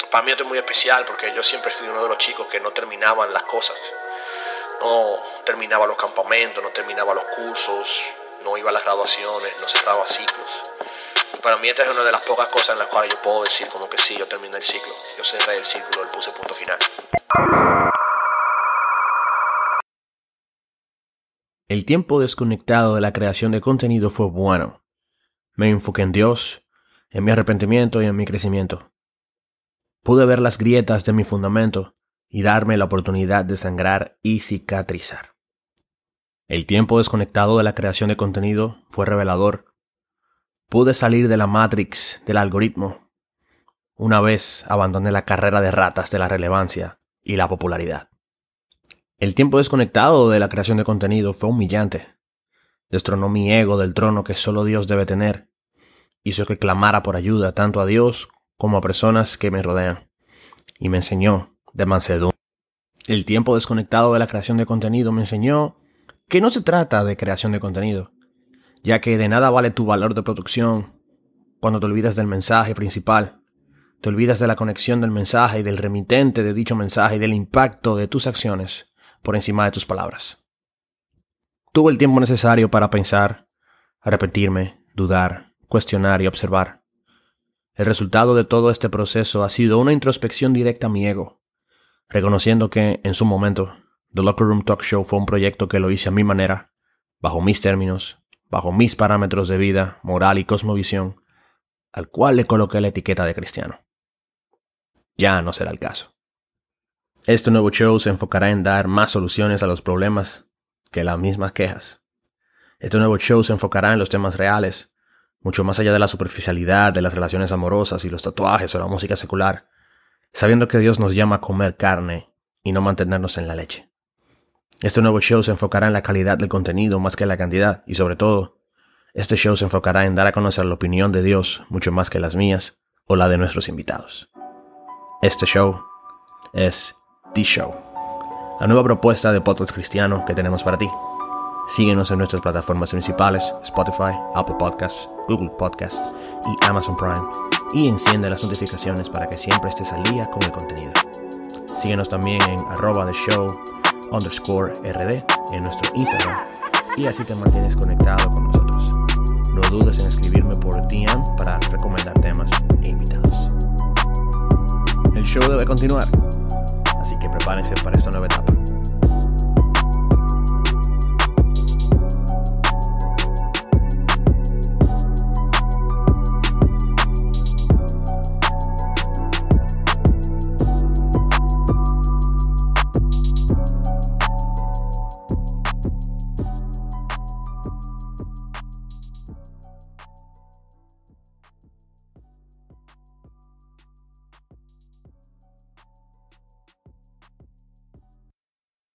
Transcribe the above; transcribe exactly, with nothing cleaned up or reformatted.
Para mí esto es muy especial porque yo siempre fui uno de los chicos que no terminaban las cosas. No terminaba los campamentos, no terminaba los cursos, no iba a las graduaciones, no cerraba ciclos. Y para mí esta es una de las pocas cosas en las cuales yo puedo decir como que sí, yo terminé el ciclo. Yo cerré el ciclo, le puse punto final. El tiempo desconectado de la creación de contenido fue bueno. Me enfoqué en Dios, en mi arrepentimiento y en mi crecimiento. Pude ver las grietas de mi fundamento y darme la oportunidad de sangrar y cicatrizar. El tiempo desconectado de la creación de contenido fue revelador. Pude salir de la Matrix del algoritmo. Una vez abandoné la carrera de ratas de la relevancia y la popularidad. El tiempo desconectado de la creación de contenido fue humillante. Destronó mi ego del trono que solo Dios debe tener. Hizo que clamara por ayuda tanto a Dios como a personas que me rodean. Y me enseñó de mansedumbre. El tiempo desconectado de la creación de contenido me enseñó que no se trata de creación de contenido, ya que de nada vale tu valor de producción cuando te olvidas del mensaje principal. Te olvidas de la conexión del mensaje y del remitente de dicho mensaje y del impacto de tus acciones por encima de tus palabras. Tuve el tiempo necesario para pensar, arrepentirme, dudar, cuestionar y observar. El resultado de todo este proceso ha sido una introspección directa a mi ego, reconociendo que, en su momento, The Locker Room Talk Show fue un proyecto que lo hice a mi manera, bajo mis términos, bajo mis parámetros de vida, moral y cosmovisión, al cual le coloqué la etiqueta de cristiano. Ya no será el caso. Este nuevo show se enfocará en dar más soluciones a los problemas que las mismas quejas. Este nuevo show se enfocará en los temas reales, mucho más allá de la superficialidad de las relaciones amorosas y los tatuajes o la música secular, sabiendo que Dios nos llama a comer carne y no mantenernos en la leche. Este nuevo show se enfocará en la calidad del contenido más que en la cantidad y, sobre todo, este show se enfocará en dar a conocer la opinión de Dios mucho más que las mías o la de nuestros invitados. Este show es The Show, la nueva propuesta de podcast cristiano que tenemos para ti. Síguenos en nuestras plataformas principales, Spotify, Apple Podcasts, Google Podcasts y Amazon Prime, y enciende las notificaciones para que siempre estés al día con el contenido. Síguenos también en arroba The Show underscore rd en nuestro Instagram, y así te mantienes conectado con nosotros. No dudes en escribirme por D M para recomendar temas e invitados. El show debe continuar, así que prepárense para esta nueva etapa.